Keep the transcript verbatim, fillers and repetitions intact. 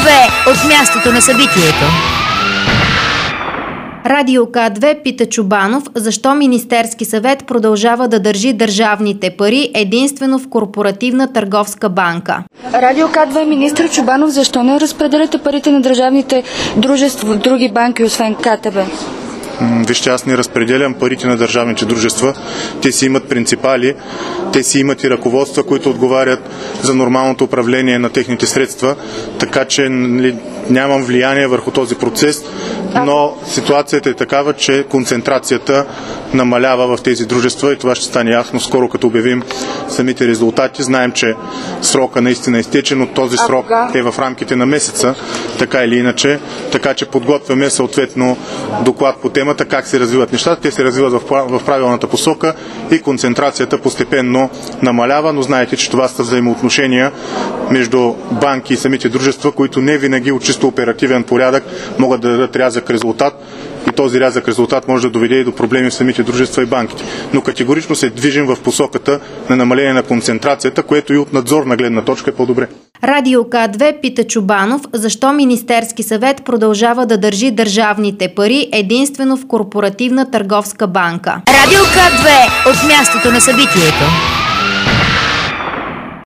две от мястото на събитието. Радио К две пита Чобанов, защо Министерски съвет продължава да държи държавните пари единствено в Корпоративна търговска банка. Радио К две, министър Чобанов, защо не разпределяте парите на държавните дружества в други банки, освен КТБ? Вижте, аз не разпределям парите на държавните дружества. Те си имат принципали, те си имат и ръководства, които отговарят за нормалното управление на техните средства, така че нямам влияние върху този процес, но ситуацията е такава, че концентрацията намалява в тези дружества и това ще стане ясно скоро, като обявим самите резултати. Знаем, че срока наистина е изтечен, но този срок е в рамките на месеца, така или иначе, така че подготвяме съответно доклад по темата, как се развиват нещата. Те се развиват в правилната посока и концентрацията постепенно намалява, но знаете, че това са взаимоотношения между банки и самите дружества, които не винаги от чисто оперативен порядък могат да дадат рязък резултат и този рязък резултат може да доведе и до проблеми в самите дружества и банките. Но категорично се движим в посоката на намаление на концентрацията, което и от надзорна гледна точка е по-добре. Радио К две пита Чобанов, защо Министерски съвет продължава да държи държавните пари единствено в Корпоративна търговска банка. Радио К две от мястото на събитието.